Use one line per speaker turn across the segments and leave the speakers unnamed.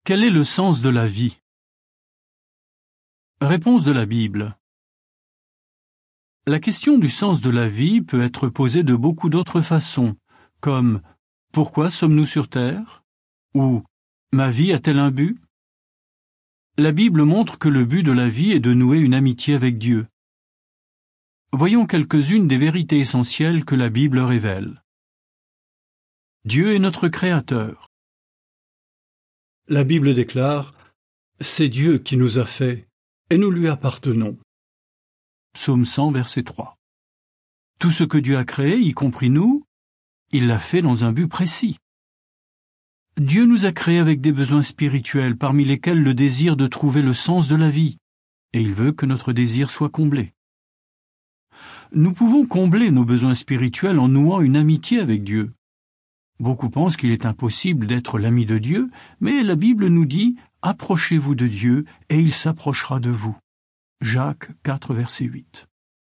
Quel est le sens de la vie? Réponse de la Bible. La question du sens de la vie peut être posée de beaucoup d'autres façons, comme « Pourquoi sommes-nous sur terre ?» ou « Ma vie a-t-elle un but ?» La Bible montre que le but de la vie est de nouer une amitié avec Dieu. Voyons quelques-unes des vérités essentielles que la Bible révèle. Dieu est notre Créateur. La Bible déclare « C'est Dieu qui nous a fait, et nous lui appartenons ». Psaume 100, verset 3. Tout ce que Dieu a créé, y compris nous, il l'a fait dans un but précis. Dieu nous a créés avec des besoins spirituels, parmi lesquels le désir de trouver le sens de la vie, et il veut que notre désir soit comblé. Nous pouvons combler nos besoins spirituels en nouant une amitié avec Dieu. Beaucoup pensent qu'il est impossible d'être l'ami de Dieu, mais la Bible nous dit « Approchez-vous de Dieu, et il s'approchera de vous ». Jacques 4, verset 8.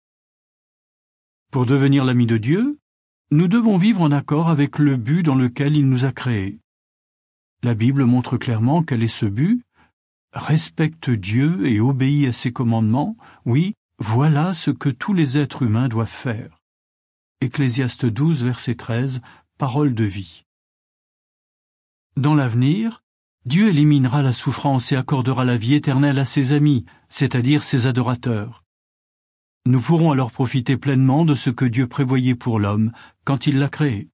Pour devenir l'ami de Dieu, nous devons vivre en accord avec le but dans lequel il nous a créés. La Bible montre clairement quel est ce but. Respecte Dieu et obéis à ses commandements. Oui, voilà ce que tous les êtres humains doivent faire. Ecclésiaste 12, verset 13, parole de vie. Dans l'avenir, Dieu éliminera la souffrance et accordera la vie éternelle à ses amis, c'est-à-dire ses adorateurs. Nous pourrons alors profiter pleinement de ce que Dieu prévoyait pour l'homme quand il l'a créé.